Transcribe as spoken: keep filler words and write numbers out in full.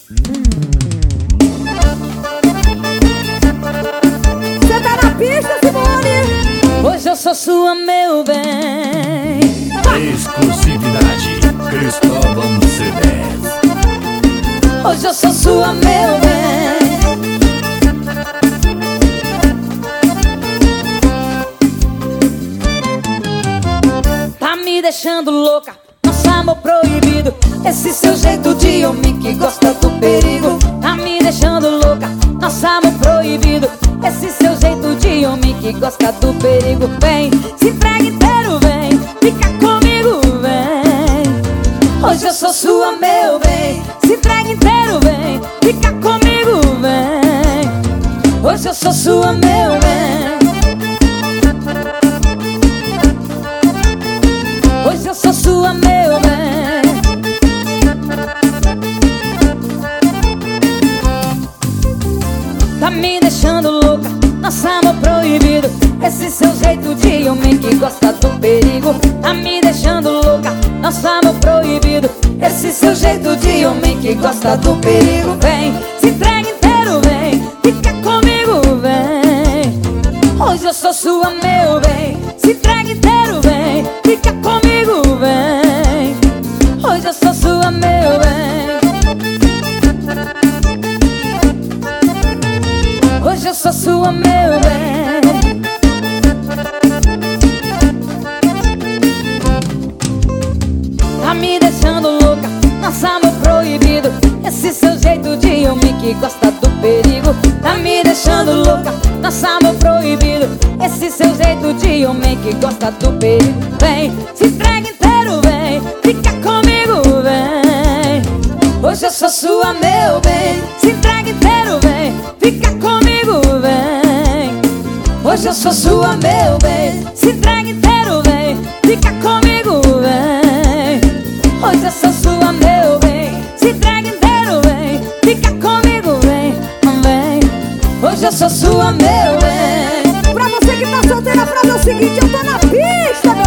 Cê tá na pista, Simone? Hoje eu sou sua, meu bem. Exclusividade Cristóvão C dez. Hoje eu sou sua, meu bem. Tá me deixando louca, nosso amor proibido. Esse seu jeito de homem que gosta do perigo. Tá me deixando louca, nosso amor proibido. Esse seu jeito de homem que gosta do perigo. Vem, se entrega inteiro, vem, fica comigo, vem. Hoje eu sou sua, meu bem. Se entrega inteiro, vem, fica comigo, vem. Hoje eu sou sua, meu bem. Hoje eu sou sua, meu bem. Tá me deixando louca, nosso amor proibido. Esse seu jeito de homem que gosta do perigo. Tá me deixando louca, nosso amor proibido. Esse seu jeito de homem que gosta do perigo. Vem, se entrega inteiro, vem, fica comigo, vem. Hoje eu sou sua, meu bem. Se entrega inteiro, vem, fica comigo, vem. Hoje eu sou sua, meu bem. Hoje eu sou sua, meu bem. Tá me deixando louca, nosso amor proibido. Esse seu jeito de homem que gosta do perigo. Tá me deixando louca, nosso amor proibido. Esse seu jeito de homem que gosta do perigo. Vem, se entrega inteiro, vem, fica comigo, vem. Hoje eu sou sua, meu bem. Se entrega inteiro, vem, fica comigo, vem. Hoje eu sou sua, meu bem. Se entrega inteiro, vem, fica comigo, vem. Hoje eu sou sua, meu bem. Se entrega inteiro, vem, fica comigo, vem, vem. Hoje eu sou sua, meu bem. Pra você que tá solteira, pra ver o seguinte, eu tô na pista, meu